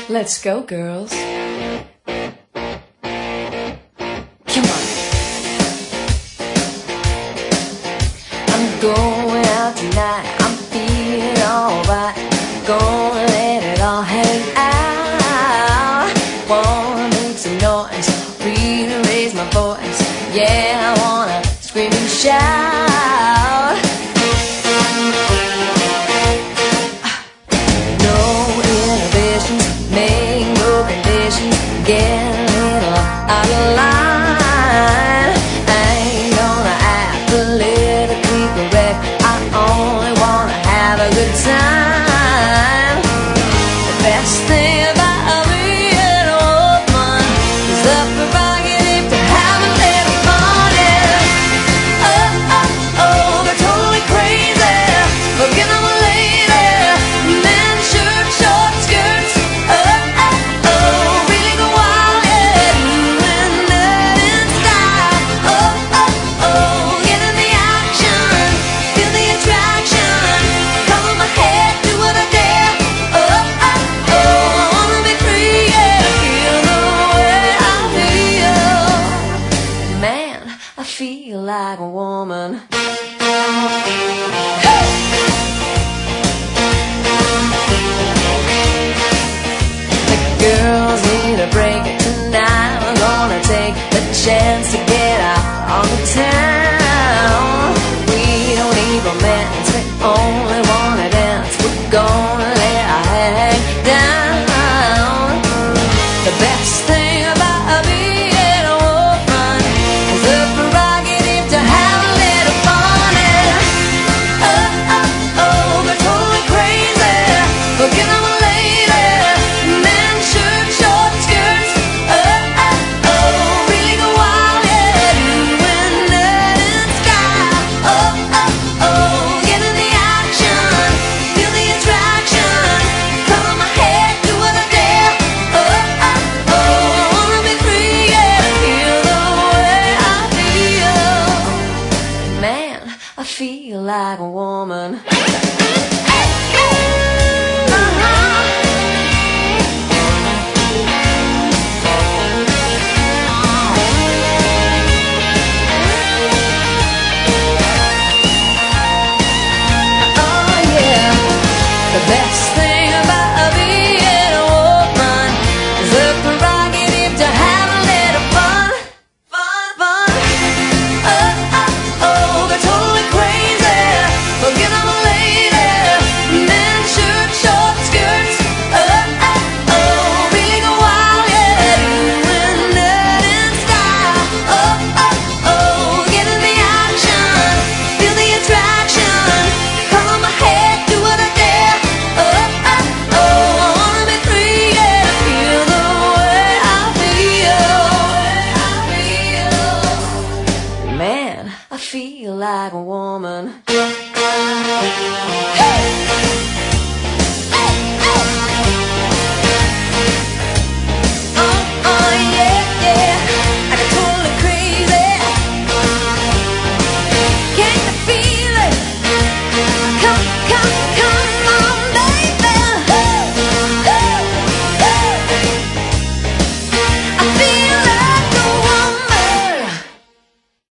Let's go, girls. Come on. I'm going out tonight. I'm feeling alright. Gonna let it all hang out. Wanna make some noise, really raise my voice. Yeah, I wanna scream and shout. No inhibitions, make no conditions. Get a little out of line. I ain't gonna act politically correct. I only wanna have a good time. The best thing about being a woman is the prerogative to have a little fun. Yeah. Oh, oh, oh, they're totally crazy. Forget I'm a lady. Men, shirt, short skirts. Oh, oh, oh, really go wild. Yeah, doing that in style. Oh, oh, oh, get in the action, feel the attraction. Cover my head, do what I dare. Oh, oh, oh, I wanna be free. Yeah, feel the way I feel. Man, I feel like a woman. The girls need a break tonight. We're gonna take the chance to get out on the town. We don't need romance, we only wanna dance. We're gonna let our hang down. The best thing about being a woman is the prerogative to have a little fun. Yeah. Oh, oh, oh, they're totally crazy. Forget I'm a lady. Men, shirt, short skirts. Oh, oh, oh, really go wild. Yeah, doing that in style. Oh, oh, oh, get in the action, feel the attraction. Cover my head, do what I dare. Oh, oh, oh, I wanna be free. Yeah, feel the way I feel. Man, I feel like a woman. Oh yeah, the best thing about being a woman is the prerogative to have a little fun, fun, fun. Oh, oh, oh, they're totally crazy. Forget I'm a lady. Men, shirt, short skirts. Oh, oh, oh, really go wild. Yeah, doing that in style. Oh, oh, oh, get in the action, feel the attraction. Cover my head, do what I dare. Oh, oh, oh, I wanna be free. Yeah, feel the way I feel. Man, I feel like a woman. Hey!